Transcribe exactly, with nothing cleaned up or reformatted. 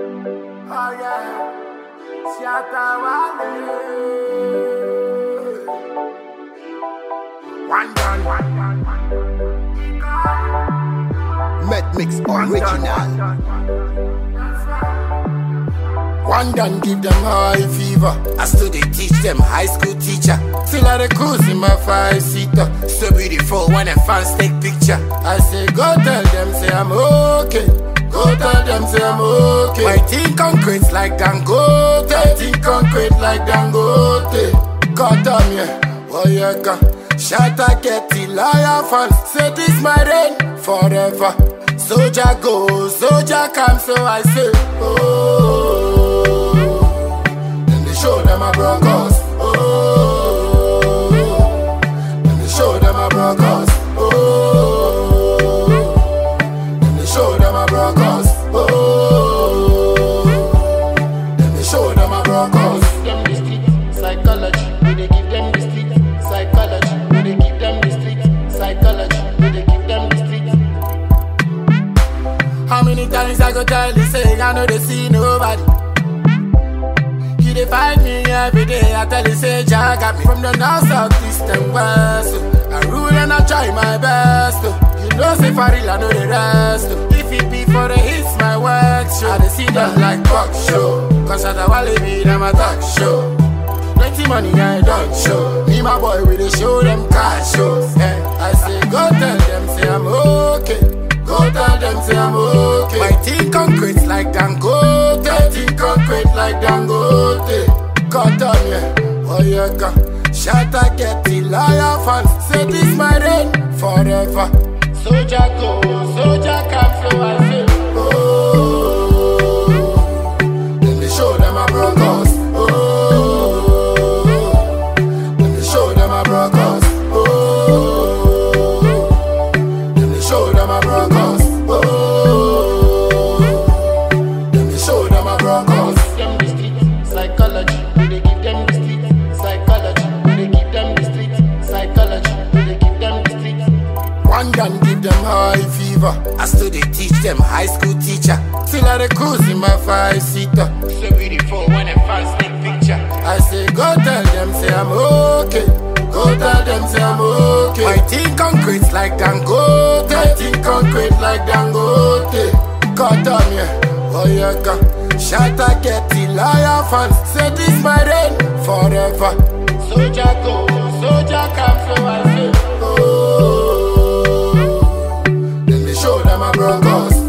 Oh yeah, Shatta Wale. One done, one done, one done. Met Mix Original. One done give them high fever. I still they teach them high school teacher. Still I the cruise in my five seater. So beautiful when the fans take picture. I say go tell them say I'm okay. Go tell them say I'm okay. My team concrete like Dangote. My team concrete like Dangote. Got on yeah, oh yeah, God. Shatta get the liar fans. Say this my reign forever. Soldier go, soldier come, so I say oh. Then they show them a broncos. Oh. Then they show them a broncos. Oh. Then they show them a broncos. Oh. Then they show them a broncos. Them the street psychology. We they give them the street psychology. We they give them the street psychology. We they give them the street. How many times I go tell you say I know they see nobody. You dey find me every day. I tell you say Jah got me from the north, south, east and west. I rule and I try my best. You know say for real I know the rest. If it be for the hits my work show. I dey see them like buck show. Cause Shatta Wale be them a talk show. Plenty money I don't show. Me my boy we dey show them cash shows. Eh, I say go tell them say I'm okay. Go tell them say I'm okay. My team concrete like Dangote. My team concrete like Dangote. Cut on yeah, oh yeah, God. Shatta get the liar fans. Say this my reign forever. Soldier go, soldier come, so I say oh. Then they show them a broncos. Oh. Then they show them a broncos. Oh. Then they show them a broncos. One done give them high fever. I still they teach them high school teacher. Still I the cruise in my five seater. So beautiful when the fans take picture. I say go tell them say I'm okay. Go tell them say I'm okay. My team concrete like Dangote. My team concrete like Dangote. Cut on yeah, oh yeah, God. Shatta get the liar fans. Say this my reign forever. Soldier go, soldier come, so I say oh. Show them a broncos.